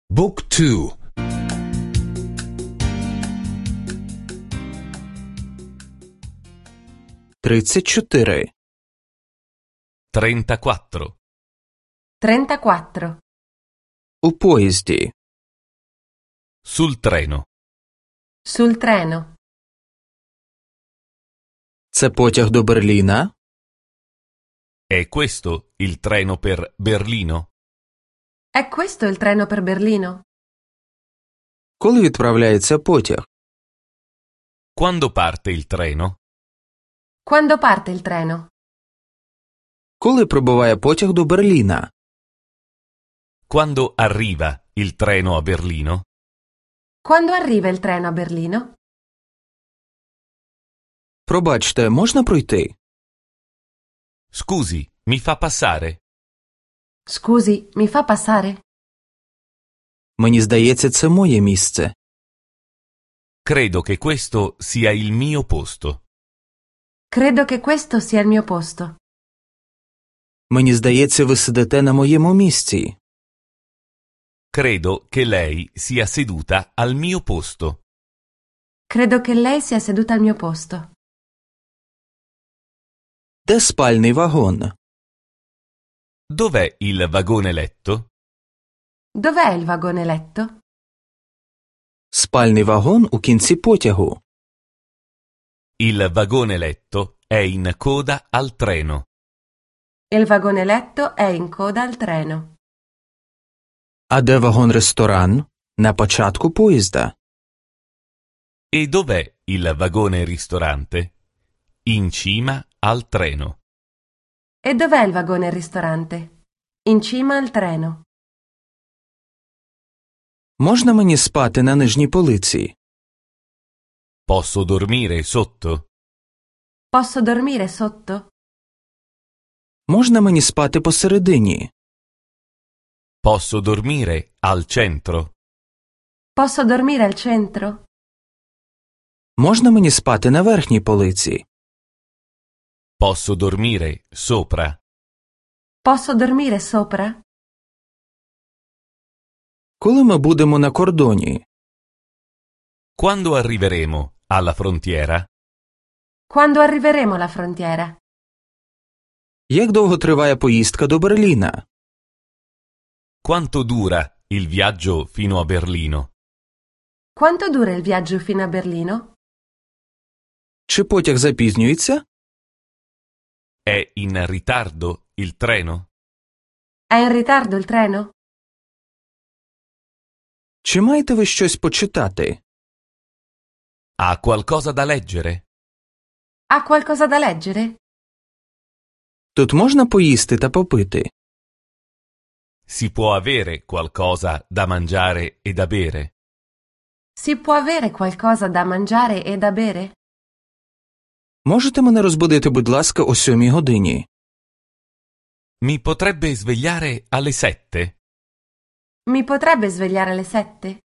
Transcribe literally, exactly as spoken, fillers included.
Book two. тридцять чотири. trentaquattro. trentaquattro. У поїзді. Sul treno. Sul treno. Це потяг до Берліна? È questo il treno per Berlino? È questo il treno per Berlino? Коли відправляється потяг? Quando parte il treno? Quando parte il treno? Коли прибуває потяг до Берліна? Quando arriva il treno a Berlino? Quando arriva il treno a Berlino? Пробачте, можна пройти? Scusi, mi fa passare? Scusi, mi fa passare? Мені здається, це моє місце. Credo che questo sia il mio posto. Credo che questo sia il mio posto. Мені здається, ви сидите на моєму місці. Credo che lei sia seduta al mio posto. Credo che lei sia seduta al mio posto. Де спальний вагон? Dov'è il vagone letto? Dov'è il vagone letto? Спальний вагон у кінці потягу. Il vagone letto è in coda al treno. Il vagone letto è in coda al treno. А де вагон-ресторан? На початку поїзда. E dov'è il vagone ristorante? In cima al treno. E dov'è il vagone ristorante? In cima al treno. Можна мені спати на нижній полиці? Posso dormire sotto? Posso dormire sotto? Можна мені спати посередині? Posso dormire al centro? Posso dormire al centro? Можна мені спати на верхній полиці? Posso dormire sopra? Posso dormire sopra? Коли ми будемо на кордоні? Quando arriveremo alla frontiera? Quando arriveremo alla frontiera? Як довго триває поїздка до Берліна? Quanto dura il viaggio fino a Berlino? Quanto dura il viaggio fino a Berlino? Чи потяг запізнюється? È in ritardo il treno? È in ritardo il treno? Чи маєте ви щось почитати? Ha qualcosa da leggere? Ha qualcosa da leggere? Тут можна поїсти та попити? Si può avere qualcosa da mangiare e da bere? Si può avere qualcosa da mangiare e da bere? Можете мене розбудити, будь ласка, о сьомій годині? Mi potrebbe svegliare alle sette? Mi potrebbe svegliare alle sette?